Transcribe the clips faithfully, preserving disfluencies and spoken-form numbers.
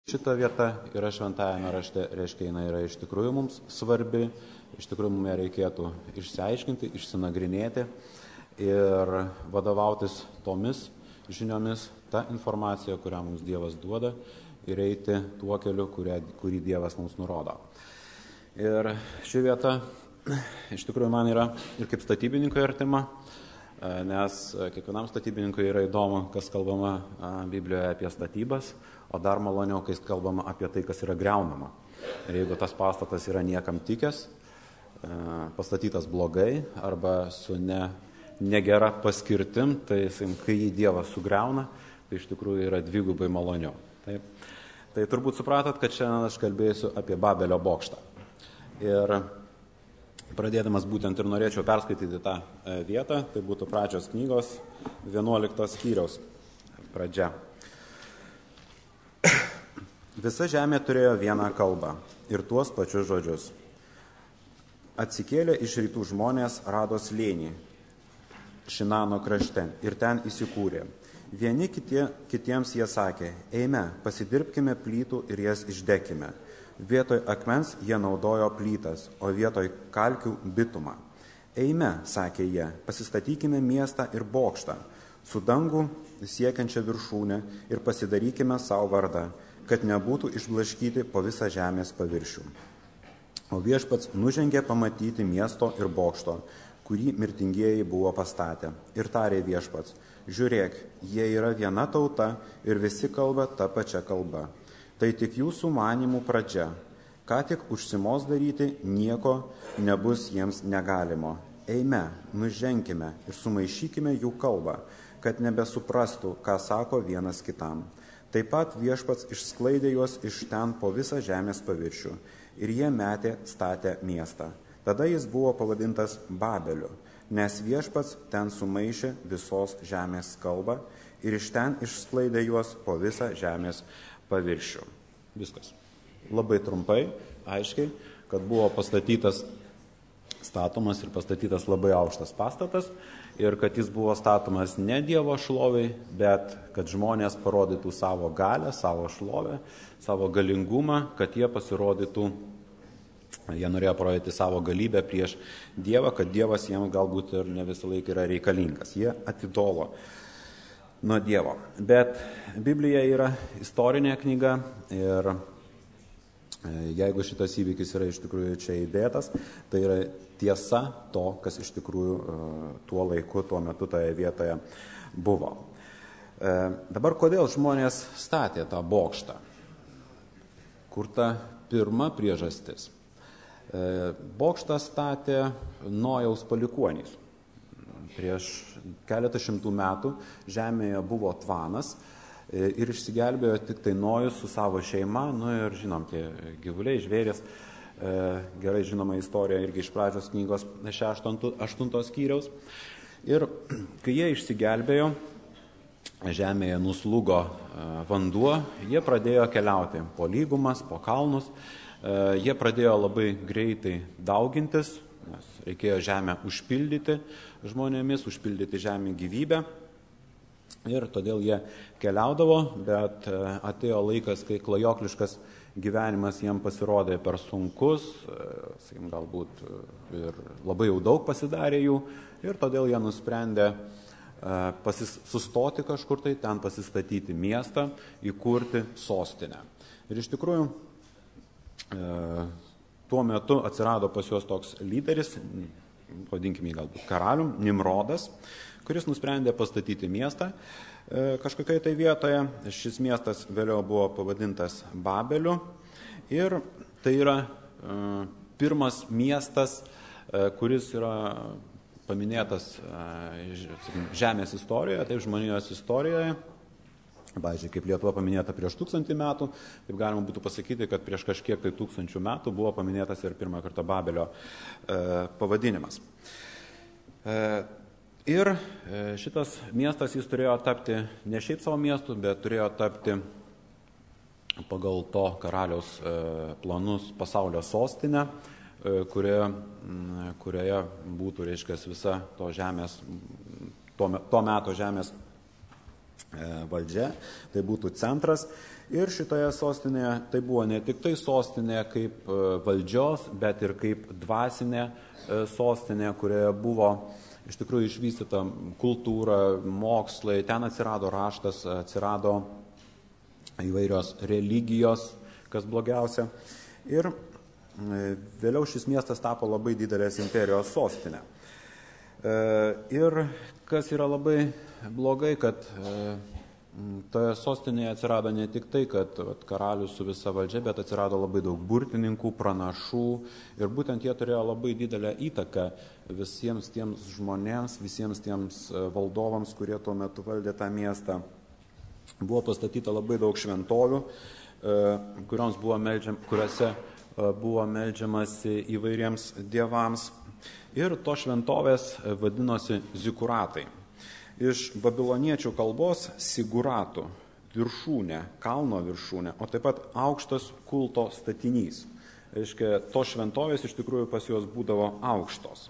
Šita vieta yra šventajame rašte, reiškia, jinai yra iš tikrųjų mums svarbi, iš tikrųjų mums reikėtų išsiaiškinti, išsinagrinėti ir vadovautis tomis žiniomis, ta informacija, kurią mums Dievas duoda ir eiti tuo keliu, kurią, kurį Dievas mums nurodo. Ir ši vieta iš tikrųjų man yra ir kaip statybininkui artima, nes kiekvienam statybininkui yra įdomu, kas kalbama Biblijoje apie statybas, o dar maloniau, kai kalbama apie tai, kas yra greunama. Ir jeigu tas pastatas yra niekam tikęs, pastatytas blogai arba su ne, negera paskirtim, tai kai jį Dievas sugriauna, tai iš tikrųjų yra dvigubai maloniau. Taip. Tai turbūt supratot, kad šiandien aš kalbėsiu apie Babelio bokštą. Ir pradėdamas būtent ir norėčiau perskaityti tą vietą, tai būtų pradžios knygos vienuoliktos skyriaus pradžia. Visa žemė turėjo vieną kalbą ir tuos pačius žodžius. Atsikėlę iš rytų žmonės rado slėnį Šinano krašte ir ten įsikūrė. Vieni kitie, kitiems jie sakė, eime, pasidirbkime plytų ir jas išdekime. Vietoj akmens jie naudojo plytas, o vietoj kalkių bitumą. Eime, sakė jie, pasistatykime miestą ir bokštą, su dangų siekiančią viršūnę ir pasidarykime savo vardą, kad nebūtų išblaškyti po visą žemės paviršių. O viešpats nužengė pamatyti miesto ir bokšto, kurį mirtingieji buvo pastatę. Ir tarė viešpats, žiūrėk, jie yra viena tauta ir visi kalba tą pačią kalbą. Tai tik jūsų manymų pradžia. Ką tik užsimos daryti, nieko nebus jiems negalimo. Eime, nuženkime ir sumaišykime jų kalbą, kad nebesuprastų, ką sako vienas kitam. Taip pat viešpats išsklaidė juos iš ten po visą žemės paviršių ir jie metė statę miestą. Tada jis buvo pavadintas Babeliu, nes viešpats ten sumaišė visos žemės kalbą ir iš ten išsklaidė juos po visą žemės paviršių. Viskas. Labai trumpai, aiškiai, kad buvo pastatytas, statomas ir pastatytas labai aukštas pastatas ir kad jis buvo statomas ne Dievo šloviai, bet kad žmonės parodytų savo galę, savo šlovę, savo galingumą, kad jie pasirodytų, jie norėjo parodyti savo galybę prieš Dievą, kad Dievas jiems galbūt ir ne visą laiką yra reikalingas. Jie atitolo nuo Dievo. Bet Biblija yra istorinė knyga ir jeigu šitas įvykis yra iš tikrųjų čia įdėtas, tai yra tiesa to, kas iš tikrųjų tuo laiku, tuo metu toje vietoje buvo. Dabar kodėl žmonės statė tą bokštą? Kur ta pirma priežastis? Bokštą statė Nojaus palikuonys. Prieš keletą šimtų metų žemėje buvo tvanas ir išsigelbėjo tik tai Nojus su savo šeima, nu ir žinom, tie gyvuliai, žvėrės, gerai žinoma istorija irgi iš pradžios knygos šešto aštuntos skyriaus. Ir kai jie išsigelbėjo, žemėje nuslūgo vanduo, jie pradėjo keliauti po lygumas, po kalnus, jie pradėjo labai greitai daugintis, nes reikėjo žemę užpildyti žmonėmis, užpildyti žemę gyvybę. Ir todėl jie keliaudavo, bet atėjo laikas, kai klajokliškas gyvenimas jiem pasirodė per sunkus, sakykim, galbūt ir labai jau daug pasidarė jų, ir todėl jie nusprendė pasis, sustoti kažkur tai, ten pasistatyti miestą, įkurti sostinę. Ir iš tikrųjų, tuo metu atsirado pas juos toks lyderis, vadinkime galbūt karalium, Nimrodas, kuris nusprendė pastatyti miestą kažkokioje tai vietoje. Šis miestas vėliau buvo pavadintas Babeliu ir tai yra pirmas miestas, kuris yra paminėtas žemės istorijoje, taip žmonijos istorijoje. Pavyzdžiui, kaip Lietuva paminėta prieš tūkstantį metų, taip galima būtų pasakyti, kad prieš kažkiek tai tūkstančių metų buvo paminėtas ir pirmą kartą Babelio e, pavadinimas. E, ir šitas miestas jis turėjo tapti ne šiaip savo miestu, bet turėjo tapti pagal to karaliaus e, planus pasaulio sostinę, e, kurioje, kurioje būtų, reiškia, visa to žemės, to, to meto žemės valdžia, tai būtų centras. Ir šitoje sostinėje tai buvo ne tik tai sostinė kaip valdžios, bet ir kaip dvasinė sostinė, kurioje buvo iš tikrųjų išvystyta kultūra, mokslai, ten atsirado raštas, atsirado įvairios religijos, kas blogiausia. Ir vėliau šis miestas tapo labai didelės imperijos sostinė. Ir kas yra labai blogai, kad toje sostinėje atsirado ne tik tai, kad vat, karalius su visa valdžia, bet atsirado labai daug burtininkų, pranašų ir būtent jie turėjo labai didelę įtaką visiems tiems žmonėms, visiems tiems valdovams, kurie tuo metu valdė tą miestą. Buvo pastatyta labai daug šventovių, kurioms buvo meldžiam, kuriuose buvo meldžiamasi įvairiems dievams. Ir to šventovės vadinosi zikuratai. Iš babiloniečių kalbos siguratų viršūnė, kalno viršūnė, o taip pat aukštas kulto statinys. Reiškia, to šventovės iš tikrųjų pas juos būdavo aukštos.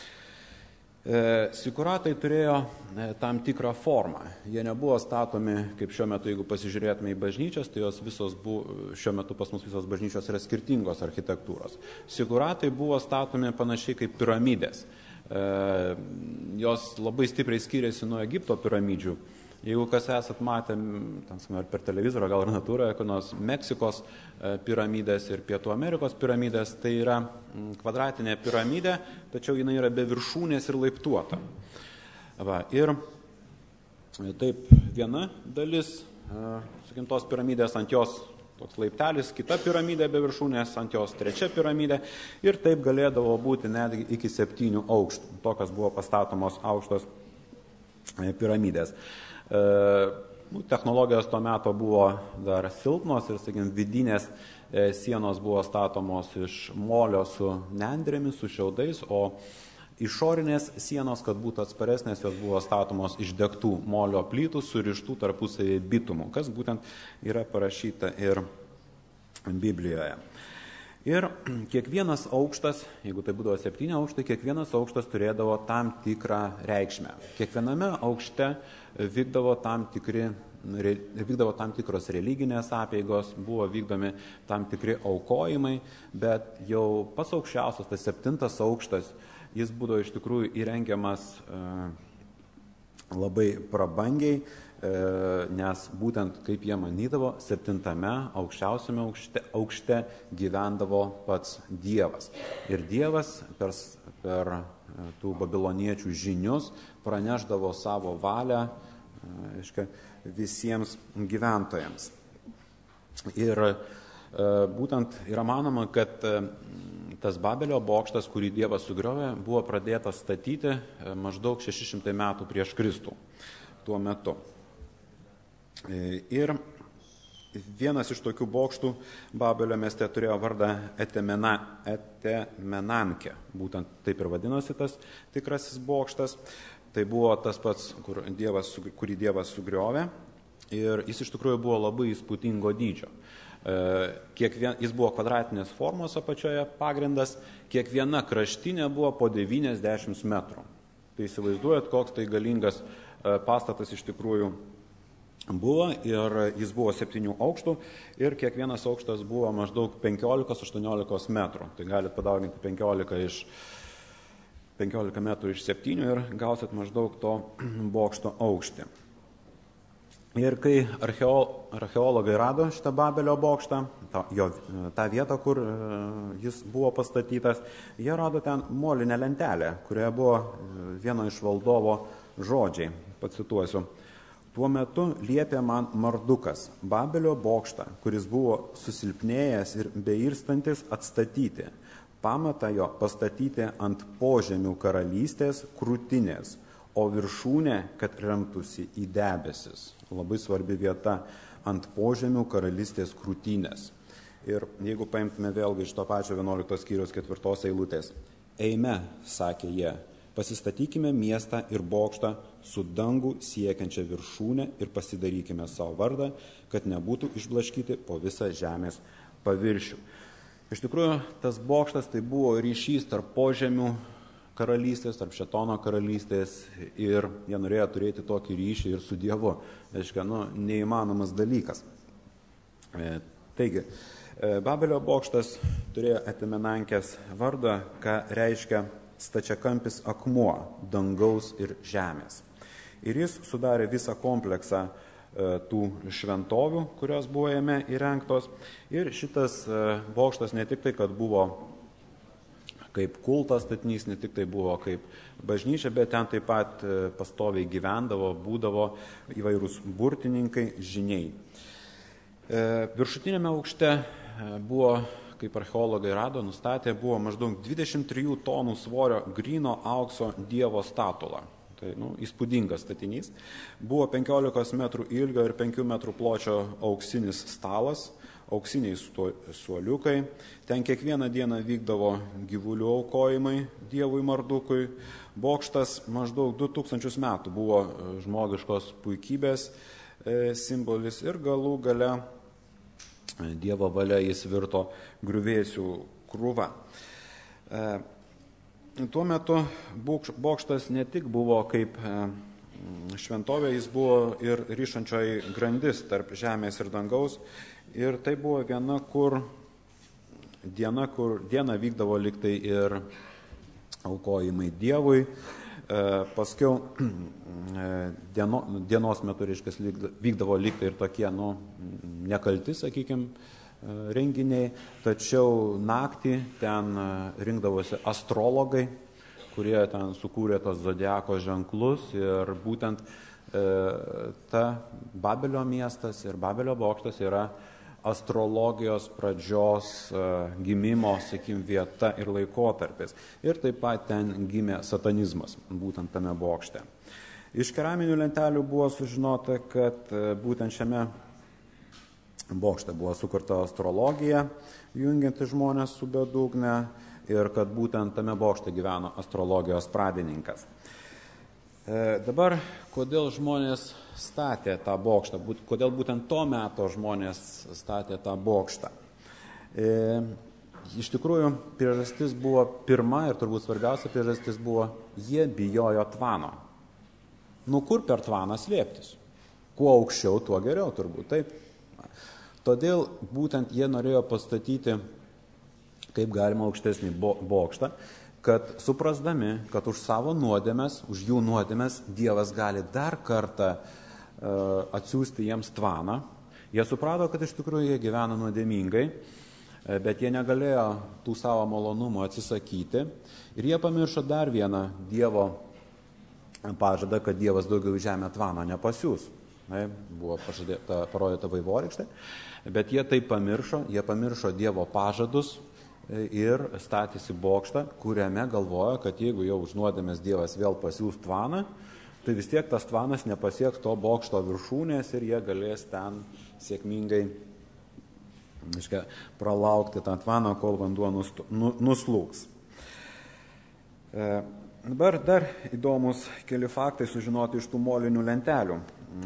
E, siguratai turėjo e, tam tikrą formą. Jie nebuvo statomi, kaip šiuo metu, jeigu pasižiūrėtume į bažnyčias, tai jos visos buvo, šiuo metu pas mus visos bažnyčios yra skirtingos architektūros. Siguratai buvo statomi panašiai kaip piramidės. E, jos labai stipriai skiriasi nuo Egipto piramidžių. Jeigu kas esat matę, ar per televizorių, gal ir natūroje, nors Meksikos piramidės ir Pietų Amerikos piramidės, tai yra kvadratinė piramidė, tačiau jinai yra be viršūnės ir laiptuota. Va, ir taip viena dalis, sakykim, tos piramidės ant jos toks laiptelis, kita piramidė be viršūnės, ant jos trečia piramidė ir taip galėdavo būti netgi iki septynių aukštų. Tokios buvo pastatomos aukštos piramidės. E, technologijos to meto buvo dar silpnos ir, sakykim, vidinės e, sienos buvo statomos iš molio su nendrėmis, su šiaudais, o išorinės sienos, kad būtų atsparesnės, jos buvo statomos iš degtų molio plytų, surištų tarpusavį bitumų, kas būtent yra parašyta ir Biblijoje. Ir kiekvienas aukštas, jeigu tai būdavo septyni aukštai, kiekvienas aukštas turėdavo tam tikrą reikšmę. Kiekviename aukšte vykdavo tam, tikri, vykdavo tam tikros religinės apeigos, buvo vykdomi tam tikri aukojimai, bet jau pats aukščiausias, tas septintas aukštas, jis būdavo iš tikrųjų įrengiamas e, labai prabangiai, e, nes būtent, kaip jie manydavo, septintame aukščiausiame aukšte, aukšte gyvendavo pats Dievas. Ir Dievas per, per tų babiloniečių žinius praneždavo savo valią e, aiškia, visiems gyventojams. Ir e, būtent yra manoma, kad e, tas Babelio bokštas, kurį Dievas sugriovė, buvo pradėtas statyti maždaug šeši šimtai metų prieš Kristų tuo metu. Ir vienas iš tokių bokštų Babelio mieste turėjo vardą Etemena, Etemenanke. Būtent taip ir vadinosi tas tikrasis bokštas. Tai buvo tas pats, kur dievas, kurį Dievas sugriovė. Ir jis iš tikrųjų buvo labai įspūdingo dydžio. Kiekvien, jis buvo kvadratinės formos apačioje pagrindas, kiekviena kraštinė buvo po devyniasdešimt metrų. Tai įsivaizduojat, koks tai galingas pastatas iš tikrųjų buvo ir jis buvo septynių aukštų ir kiekvienas aukštas buvo maždaug penkiolika aštuoniolika metrų. Tai galite padauginti penkiolika, iš, penkiolika metrų iš septynių ir gausit maždaug to bokšto aukštį. Ir kai archeologai rado šitą Babelio bokštą, tą, jo, tą vietą, kur jis buvo pastatytas, jie rado ten molinę lentelę, kurioje buvo vieno iš valdovo žodžiai, pacituosiu. Tuo metu liepė man Mardukas Babelio bokštą, kuris buvo susilpnėjęs ir beirstantis, atstatyti, pamatą jo pastatyti ant požemių karalystės krūtinės, o viršūnė, kad remtųsi į debesis. Labai svarbi vieta ant požemių karalystės krūtinės. Ir jeigu paimtume vėlgi iš to pačio vienuoliktos skyriaus ketvirtos eilutės. Eime, sakė jie, pasistatykime miestą ir bokštą su dangų siekiančia viršūnė ir pasidarykime savo vardą, kad nebūtų išblaškyti po visą žemės paviršių. Iš tikrųjų, tas bokštas tai buvo ryšys tarp požemių karalystės, tarp Šėtono karalystės ir jie norėjo turėti tokį ryšį ir su Dievu. Reiškia, nu, neįmanomas dalykas. E, taigi, e, Babelio bokštas turėjo Atimenankės vardą, ką reiškia stačiakampis akmuo dangaus ir žemės. Ir jis sudarė visą kompleksą e, tų šventovių, kurios buvo jame įrengtos. Ir šitas e, bokštas ne tik tai, kad buvo kaip kultas statinys, ne tik tai buvo kaip bažnyčia, bet ten taip pat pastoviai gyvendavo, būdavo įvairūs burtininkai, žiniai. Viršutinėme aukšte buvo, kaip archeologai rado, nustatė, buvo maždaug dvidešimt trijų tonų svorio gryno aukso Dievo statula. Tai, nu, įspūdingas statinys. Buvo penkiolikos metrų ilgio ir penkių metrų pločio auksinis stalas, auksiniai suoliukai. Ten kiekvieną dieną vykdavo gyvulių aukojimai Dievui Mardukui. Bokštas maždaug du tūkstančius metų buvo žmogiškos puikybės simbolis ir galų gale Dievo valia jis virto griuvėsių krūva. Tuo metu bokštas ne tik buvo kaip šventovė, jis buvo ir ryšančioji grandis tarp žemės ir dangaus. Ir tai buvo viena, kur diena, kur diena vykdavo liktai ir aukojimai Dievui. E, paskiau e, dieno, dienos metu, reiškia, vykdavo liktai ir tokie, nu, nekalti, sakykime, renginiai. Tačiau naktį ten rinkdavosi astrologai, kurie ten sukūrė tos zodiako ženklus ir būtent e, ta Babelio miestas ir Babelio bokštas yra astrologijos pradžios gimimo, sakykim, vieta ir laikotarpis. Ir taip pat ten gimė satanizmas, būtent tame bokšte. Iš keraminių lentelių buvo sužinota, kad būtent šiame bokšte buvo sukurta astrologija, jungianti žmonės su bedugne, ir kad būtent tame bokšte gyveno astrologijos pradininkas. E, dabar, kodėl žmonės statė tą bokštą, kodėl būtent to meto žmonės statė tą bokštą. E, iš tikrųjų, priežastis buvo pirma ir turbūt svarbiausia priežastis buvo, jie bijojo tvano. Nu, kur per tvaną slėptis? Kuo aukščiau, tuo geriau turbūt, taip. Todėl būtent jie norėjo pastatyti kaip galima aukštesnį bokštą, kad suprasdami, kad už savo nuodėmes, už jų nuodėmes Dievas gali dar kartą uh, atsiųsti jiems tvaną. Jie suprato, kad iš tikrųjų jie gyvena nuodėmingai, bet jie negalėjo tų savo malonumų atsisakyti. Ir jie pamiršo dar vieną Dievo pažadą, kad Dievas daugiau į žemę tvano nepasiūs. Ne, buvo pažadėta, parodyta vaivorykštė, bet jie tai pamiršo, jie pamiršo Dievo pažadus ir statėsi bokštą, kuriame galvoja, kad jeigu jau už nuodėmes Dievas vėl pasiūs tvaną, tai vis tiek tas tvanas nepasieks to bokšto viršūnės ir jie galės ten sėkmingai iškia, pralaukti tą tvaną, kol vanduo nuslūgs. E, dabar dar įdomus keli faktai sužinoti iš tų molinių lentelių.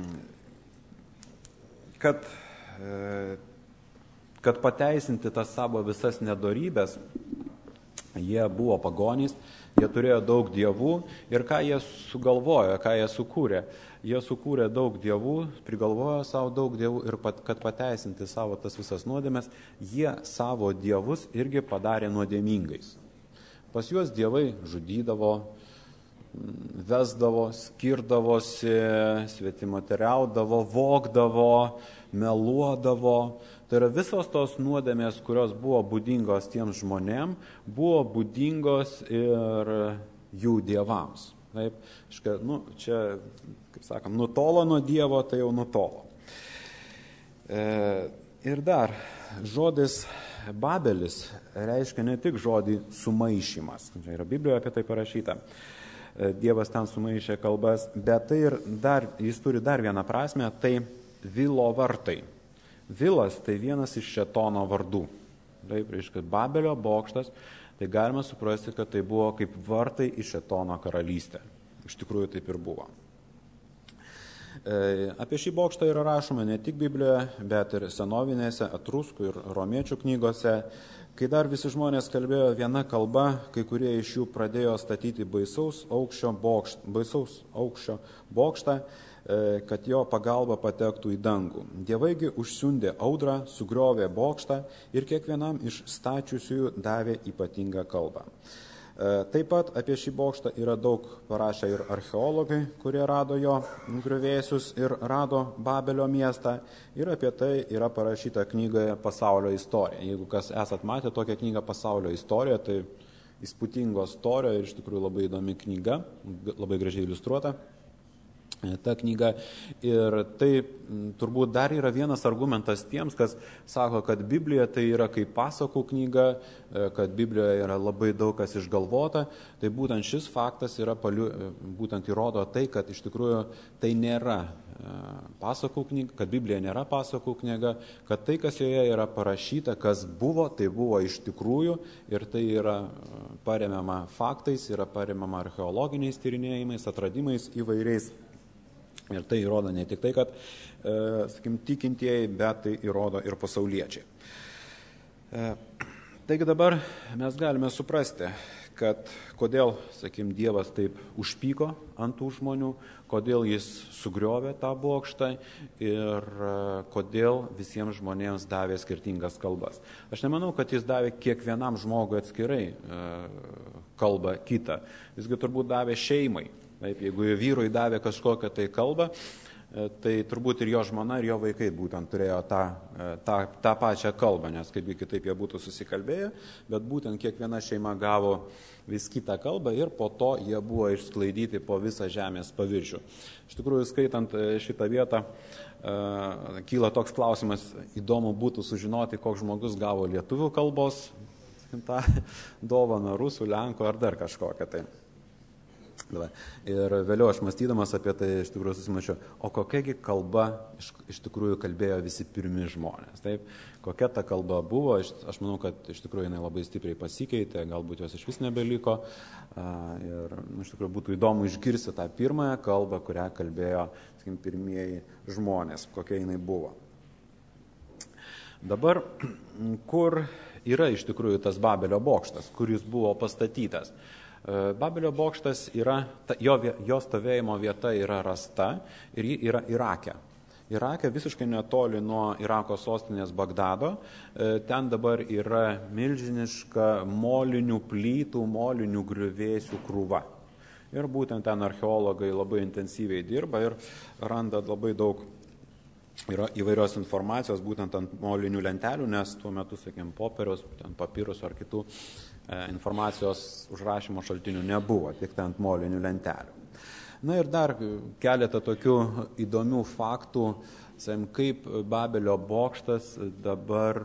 Kad e, kad pateisinti tas savo visas nedorybės, jie buvo pagonys, jie turėjo daug dievų ir ką jie sugalvojo, ką jie sukūrė. Jie sukūrė daug dievų, prigalvojo savo daug dievų ir pat, kad pateisinti savo tas visas nuodėmes, jie savo dievus irgi padarė nuodėmingais. Pas juos dievai žudydavo, vesdavo, skirdavosi, svetimateriaudavo, vogdavo, meluodavo. Tai yra visos tos nuodėmės, kurios buvo būdingos tiems žmonėm, buvo būdingos ir jų dievams. Taip, iška, nu, čia, kaip sakam, nutolo nuo Dievo, tai jau nutolo. E, ir dar, žodis Babelis reiškia ne tik žodį sumaišymas. Čia yra Biblijoje apie tai parašyta. Dievas ten sumaišė kalbas, bet tai ir dar, jis turi dar vieną prasmę, tai vilo vartai. Vilas tai vienas iš Šėtono vardų. Taip, reiškia, Babelio bokštas, tai galima suprasti, kad tai buvo kaip vartai į Šėtono karalystę. Iš tikrųjų taip ir buvo. Apie šį bokštą yra rašoma ne tik Biblijoje, bet ir senovinėse etruskų ir romiečių knygose. Kai dar visi žmonės kalbėjo viena kalba, kai kurie iš jų pradėjo statyti baisaus aukščio bokštą, baisaus aukščio bokštą, kad jo pagalba patektų į dangų. Dievaigi užsiundė audrą, sugriovė bokštą ir kiekvienam iš stačiusiųjų davė ypatingą kalbą. Taip pat apie šį bokštą yra daug parašę ir archeologai, kurie rado jo griuvėsius ir rado Babelio miestą. Ir apie tai yra parašyta knygoje Pasaulio istorija. Jeigu kas esat matę tokią knygą Pasaulio istorija, tai įspūdingos istorija ir iš tikrųjų labai įdomi knyga, labai gražiai iliustruota ta knyga. Ir tai turbūt dar yra vienas argumentas tiems, kas sako, kad Biblija tai yra kaip pasakų knyga, kad Biblijoje yra labai daug kas išgalvota. Tai būtent šis faktas yra paliu, būtent įrodo tai, kad iš tikrųjų tai nėra pasakų knyga, kad Biblija nėra pasakų knyga, kad tai, kas joje yra parašyta, kas buvo, tai buvo iš tikrųjų ir tai yra paremiama faktais, yra paremiama archeologiniais tyrinėjimais, atradimais įvairiais. Ir tai įrodo ne tik tai, kad, e, sakim, tikintieji, bet tai įrodo ir pasauliečiai. E, taigi dabar mes galime suprasti, kad kodėl, sakim, Dievas taip užpyko ant tų žmonių, kodėl jis sugriovė tą bokštą ir e, kodėl visiems žmonėms davė skirtingas kalbas. Aš nemanau, kad jis davė kiekvienam žmogui atskirai e, kalbą kitą. Visgi turbūt davė šeimai. Taip, jeigu vyrui davė kažkokią tai kalbą, tai turbūt ir jo žmona, ir jo vaikai būtent turėjo tą, tą, tą pačią kalbą, nes kaip kitaip jie būtų susikalbėję, bet būtent kiekviena šeima gavo vis kitą kalbą ir po to jie buvo išsklaidyti po visą žemės paviršių. Iš tikrųjų, skaitant šitą vietą, kyla toks klausimas, įdomu būtų sužinoti, koks žmogus gavo lietuvių kalbos, tą dovaną rusų, lenkų ar dar kažkokią tai. Ir vėliau aš mąstydamas apie tai iš tikrųjų susimačiau, o kokiagi kalba iš, iš tikrųjų kalbėjo visi pirmi žmonės. Taip? Kokia ta kalba buvo, aš, aš manau, kad iš tikrųjų jinai labai stipriai pasikeitė, galbūt jos iš vis nebeliko. Ir nu, iš tikrųjų būtų įdomu išgirsti tą pirmąją kalbą, kurią kalbėjo sakim, pirmieji žmonės, kokia jinai buvo. Dabar, kur yra iš tikrųjų tas Babelio bokštas, kur jis buvo pastatytas? Babelio bokštas yra, jo, jo stovėjimo vieta yra rasta ir ji yra Irake. Irake visiškai netoli nuo Irako sostinės Bagdado. Ten dabar yra milžiniška molinių plytų, molinių griuvėsių krūva. Ir būtent ten archeologai labai intensyviai dirba ir randa labai daug yra įvairios informacijos būtent ant molinių lentelių, nes tuo metu, sakėm, popieriaus, papirus ar kitų informacijos užrašymo šaltinių nebuvo, tik ant molinių lentelių. Na ir dar keletą tokių įdomių faktų, sakėm, kaip Babelio bokštas dabar,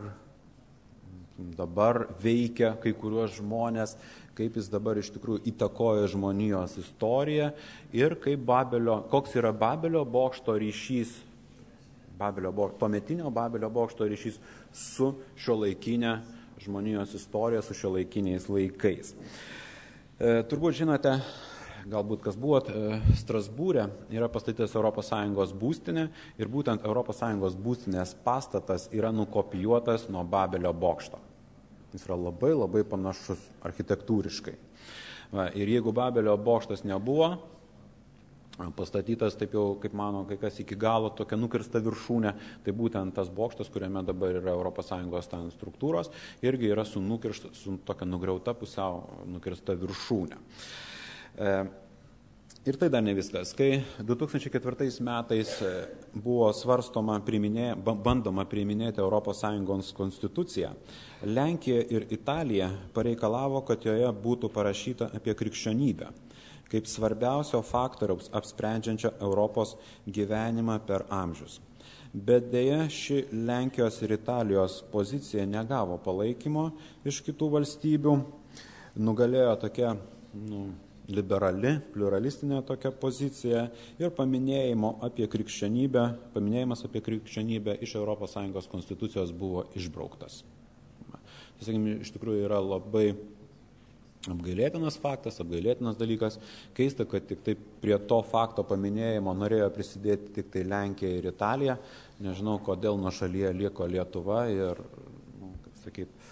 dabar veikia kai kuriuos žmonės, kaip jis dabar iš tikrųjų įtakoja žmonijos istoriją ir kaip Babelio, koks yra Babelio bokšto ryšys, Babelio, tuometinio Babelio bokšto ryšys su šiuolaikinė žmonijos istorija, su šiuolaikiniais laikais. E, turbūt žinote, galbūt kas buvot, e, Strasbūre yra pastatytas Europos Sąjungos būstinė ir būtent Europos Sąjungos būstinės pastatas yra nukopijuotas nuo Babelio bokšto. Jis yra labai labai panašus architektūriškai. Va, ir jeigu Babelio bokštas nebuvo pastatytas, taip jau, kaip mano, kai kas iki galo tokia nukirsta viršūnė, tai būtent tas bokštas, kuriame dabar yra Europos Sąjungos ten struktūros, irgi yra su, nukirsta, su tokia nugriauta pusiau nukirsta viršūnė. E, ir tai dar ne viskas. Kai du tūkstančiai ketvirtais metais buvo svarstoma, priminė, bandoma priiminėti Europos Sąjungos konstituciją, Lenkija ir Italija pareikalavo, kad joje būtų parašyta apie krikščionybę kaip svarbiausio faktoriaus apsprendžiančio Europos gyvenimą per amžius. Bet dėja ši Lenkijos ir Italijos pozicija negavo palaikymo iš kitų valstybių. Nugalėjo tokia nu, liberali, pluralistinė tokia pozicija ir paminėjimo apie krikščionybę, paminėjimas apie krikščionybę iš Europos Sąjungos konstitucijos buvo išbrauktas. Tai, sakykime, iš tikrųjų yra labai apgailėtinas faktas, apgailėtinas dalykas. Keista, kad tik tai prie to fakto paminėjimo norėjo prisidėti tik tai Lenkija ir Italija. Nežinau, kodėl nuo šalyje liko Lietuva ir, nu, kaip sakyt,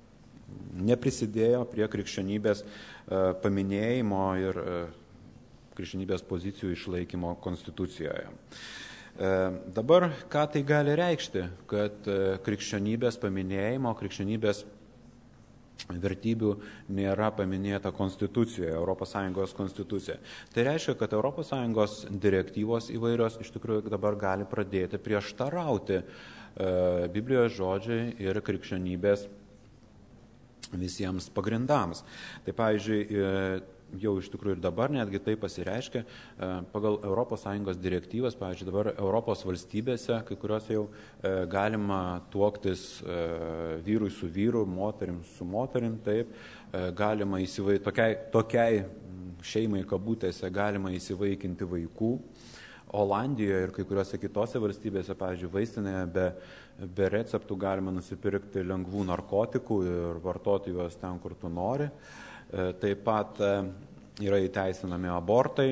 neprisidėjo prie krikščionybės paminėjimo ir krikščionybės pozicijų išlaikymo konstitucijoje. Dabar, ką tai gali reikšti, kad krikščionybės paminėjimo, krikščionybės vertybių nėra paminėta konstitucijoje, Europos Sąjungos konstitucijoje. Tai reiškia, kad Europos Sąjungos direktyvos įvairios iš tikrųjų dabar gali pradėti prieštarauti e, Biblijos žodžiai ir krikščionybės visiems pagrindams. Tai pavyzdžiui, e, jau iš tikrųjų ir dabar netgi tai pasireiškia pagal Europos Sąjungos direktyvas, pavyzdžiui, dabar Europos valstybėse, kai kuriuose jau galima tuoktis vyrui su vyru, moterim su moterim, taip, galima įsivai, tokiai, tokiai šeimai kabutėse galima įsivaikinti vaikų. Olandijoje ir kai kuriuose kitose valstybėse, pavyzdžiui, vaistinėje be, be receptų galima nusipirkti lengvų narkotikų ir vartoti juos ten, kur tu nori. Taip pat yra įteisinami abortai,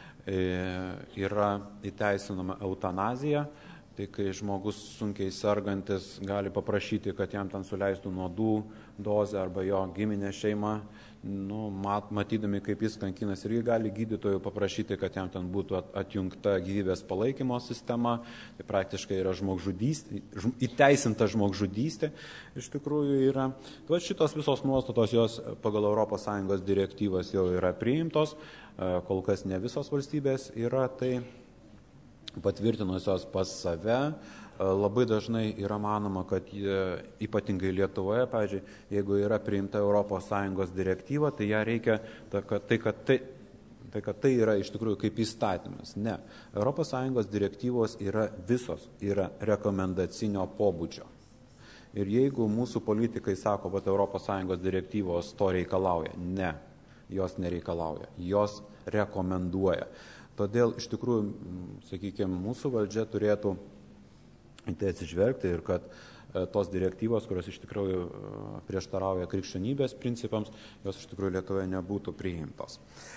yra įteisinama eutanazija, tai kai žmogus sunkiai sergantis gali paprašyti, kad jam ten suleistų nuodų dozę arba jo giminė šeima, nu, mat, matydami, kaip jis kankinas, irgi gali gydytojų paprašyti, kad jam ten būtų atjungta gyvybės palaikymo sistema, tai praktiškai yra žmogžudystė, įteisinta žmogžudystė, iš tikrųjų yra. Tai šitos visos nuostatos jos pagal Europos Sąjungos direktyvas jau yra priimtos, kol kas ne visos valstybės yra tai patvirtinusios pas save. Labai dažnai yra manoma, kad ypatingai Lietuvoje, pavyzdžiui, jeigu yra priimta Europos Sąjungos direktyva, tai ją reikia, tai kad tai, kad tai, tai, kad tai yra iš tikrųjų kaip įstatymas. Ne. Europos Sąjungos direktyvos yra visos, yra rekomendacinio pobūdžio. Ir jeigu mūsų politikai sako, kad Europos Sąjungos direktyvos to reikalauja, ne, jos nereikalauja, jos rekomenduoja. Todėl iš tikrųjų, sakykime, mūsų valdžia turėtų į tai atsižvelgti ir kad tos direktyvos, kurios iš tikrųjų prieštarauja krikščionybės principams, jos iš tikrųjų Lietuvoje nebūtų priimtos.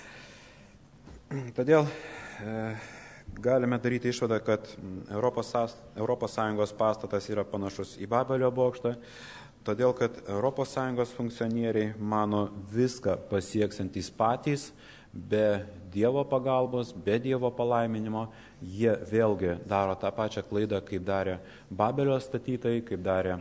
Todėl e, galime daryti išvadą, kad Europos, Europos Sąjungos pastatas yra panašus į Babelio bokštą, todėl kad Europos Sąjungos funkcionieriai mano viską pasieksantys patys, be Dievo pagalbos, be Dievo palaiminimo, jie vėlgi daro tą pačią klaidą, kaip darė Babelio statytojai, kaip darė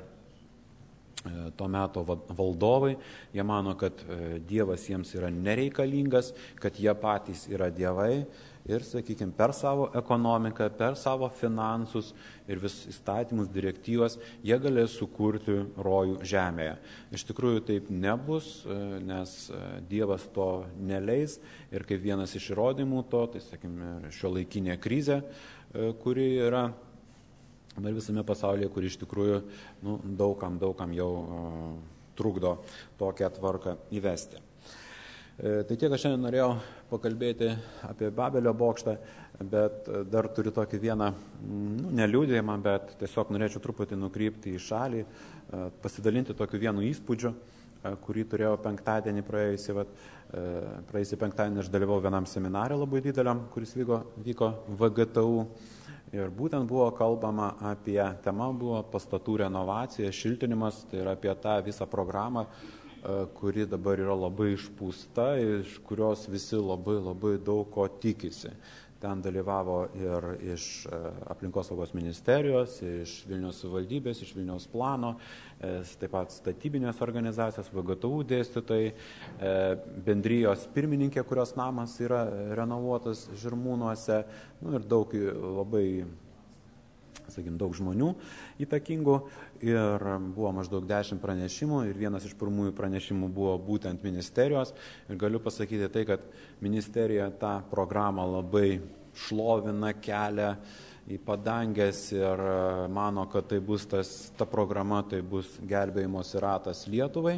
to meto valdovai. Jie mano, kad Dievas jiems yra nereikalingas, kad jie patys yra dievai ir, sakykime, per savo ekonomiką, per savo finansus ir vis įstatymus, direktyvas, jie galės sukurti rojų žemėje. Iš tikrųjų taip nebus, nes Dievas to neleis ir kaip vienas iš įrodymų to, tai, sakykime, šiuolaikinė krizė, kuri yra ir visame pasaulyje, kuri iš tikrųjų nu, daugam, daugam jau uh, trukdo tokią tvarką įvesti. E, tai tiek aš šiandien norėjau pakalbėti apie Babelio bokštą, bet dar turiu tokį vieną, nu, neliūdėjimą, bet tiesiog norėčiau truputį nukrypti į šalį, uh, pasidalinti tokiu vienu įspūdžiu, uh, kurį turėjau penktadienį praėjusį, vat, uh, praėjusį penktadienį aš dalyvau vienam seminarė labai dideliam, kuris vyko, vyko V G T U. Ir būtent buvo kalbama apie, tema buvo pastatų renovacija, šiltinimas, tai yra apie tą visą programą, kuri dabar yra labai išpūsta, iš kurios visi labai labai daug ko tikisi. Ten dalyvavo ir iš aplinkosaugos ministerijos, iš Vilniaus savivaldybės, iš Vilniaus plano, taip pat statybinės organizacijos, V G T U dėstytojai, bendrijos pirmininkė, kurios namas yra renovuotas Žirmūnuose, nu, ir daug labai, sakykime, daug žmonių įtakingų. Ir buvo maždaug dešimt pranešimų ir vienas iš pirmųjų pranešimų buvo būtent ministerijos. Ir galiu pasakyti tai, kad ministerija tą programą labai šlovina, kelia į padangės ir mano, kad tai bus tas, ta programa, tai bus gelbėjimosi ratas Lietuvai.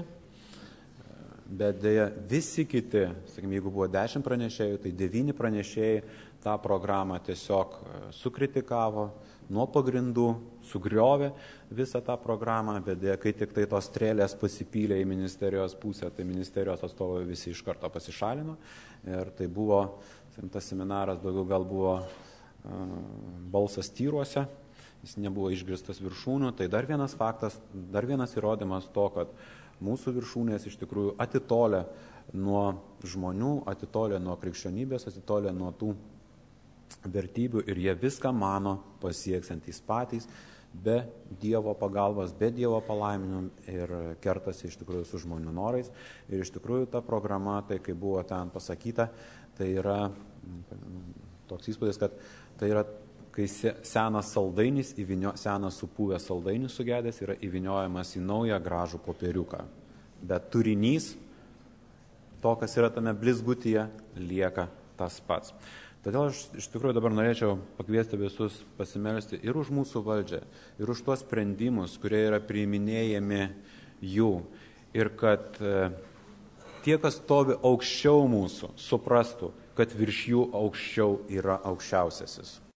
Bet dėja visi kiti, sakykime, jeigu buvo dešimt pranešėjų, tai devyni pranešėjai tą programą tiesiog sukritikavo, nuo pagrindų, sugriovė visą tą programą, bet dėja, kai tik tai tos strėlės pasipylė į ministerijos pusę, tai ministerijos atstovai visi iš karto pasišalino ir tai buvo, tas seminaras daugiau gal buvo uh, balsas tyruose, jis nebuvo išgirstas viršūnių, tai dar vienas faktas, dar vienas įrodymas to, kad mūsų viršūnės iš tikrųjų atitolė nuo žmonių, atitolė nuo krikščionybės, atitolė nuo tų vertybių ir jie viską mano pasieksiantys patys, be Dievo pagalbos, be Dievo palaiminimų ir kertasi iš tikrųjų su žmonių norais. Ir iš tikrųjų ta programa, tai kaip buvo ten pasakyta, tai yra toks įspūdis, kad tai yra, kai senas saldainis, įvinio, senas supuvęs saldainis sugedęs yra įviniojamas į naują gražų popieriuką. Bet turinys, to, kas yra tame blizgutyje, lieka tas pats. Todėl aš iš tikrųjų dabar norėčiau pakviesti visus pasimelsti ir už mūsų valdžią, ir už tuos sprendimus, kurie yra priiminėjami jų. Ir kad tie, kas stovi aukščiau mūsų, suprastų, kad virš jų aukščiau yra aukščiausiasis.